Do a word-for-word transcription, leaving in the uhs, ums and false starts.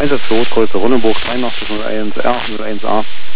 Einsatz für Rotkreuzer Ronneburg dreiundachtzig null eins R null eins A.